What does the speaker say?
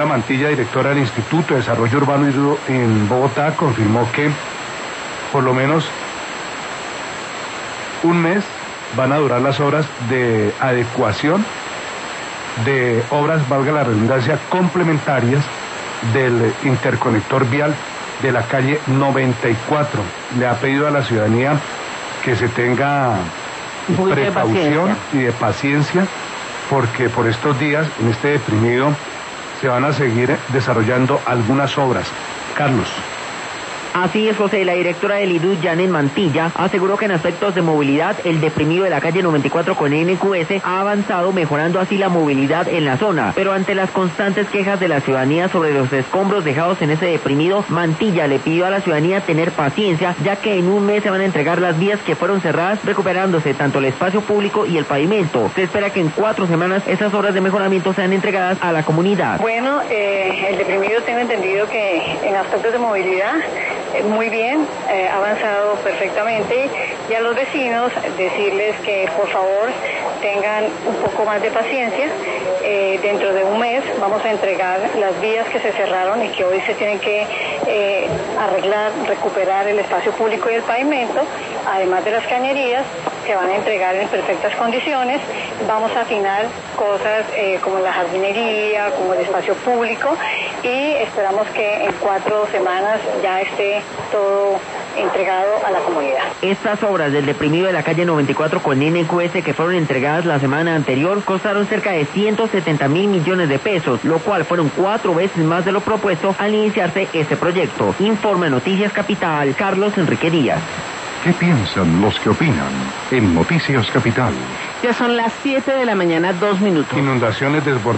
La Mantilla, directora del Instituto de Desarrollo Urbano en Bogotá, confirmó que por lo menos un mes van a durar las obras de adecuación de obras, valga la redundancia, complementarias del interconector vial de la calle 94. Le ha pedido a la ciudadanía que se tenga precaución y de paciencia, porque por estos días, en este deprimido, se van a seguir desarrollando algunas obras. Carlos. Así es, José. La directora del IDU, Janet Mantilla, aseguró que en aspectos de movilidad, el deprimido de la calle 94 con NQS ha avanzado, mejorando así la movilidad en la zona. Pero ante las constantes quejas de la ciudadanía sobre los escombros dejados en ese deprimido, Mantilla le pidió a la ciudadanía tener paciencia, ya que en un mes se van a entregar las vías que fueron cerradas, recuperándose tanto el espacio público y el pavimento. Se espera que en 4 semanas esas obras de mejoramiento sean entregadas a la comunidad. Bueno, el deprimido tengo entendido que en aspectos de movilidad muy bien, ha avanzado perfectamente, y a los vecinos decirles que por favor tengan un poco más de paciencia. Dentro de un mes vamos a entregar las vías que se cerraron y que hoy se tienen que arreglar, recuperar el espacio público y el pavimento, además de las cañerías, se van a entregar en perfectas condiciones. Vamos a afinar cosas como la jardinería, como el espacio público, y esperamos que en 4 semanas ya esté todo entregado a la comunidad. Estas obras del deprimido de la calle 94 con NQS, que fueron entregadas la semana anterior, costaron cerca de 170.000 millones de pesos, lo cual fueron 4 veces más de lo propuesto al iniciarse este proyecto. Informa Noticias Capital, Carlos Enrique Díaz. ¿Qué piensan los que opinan en Noticias Capital? Ya son las 7 de la mañana, 2 minutos. Inundaciones desbordadas.